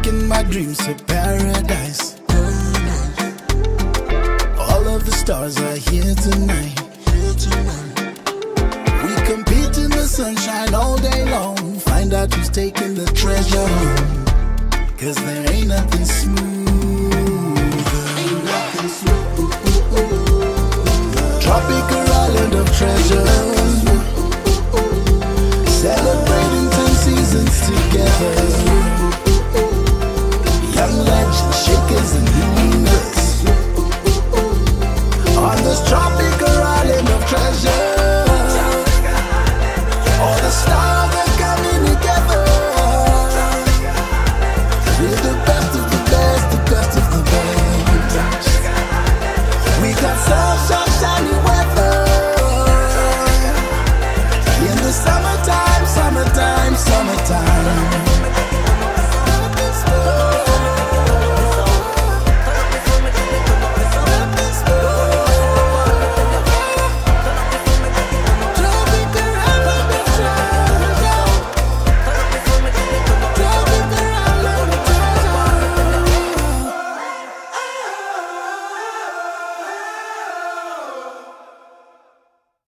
making my dreams a paradise. All of the stars are here tonight. We compete in the sunshine all day long. Find out who's taking the treasure home. Cause there ain't nothing smooth. Ain't nothing smooth. Tropical island of treasure. Celebrating 10 seasons together.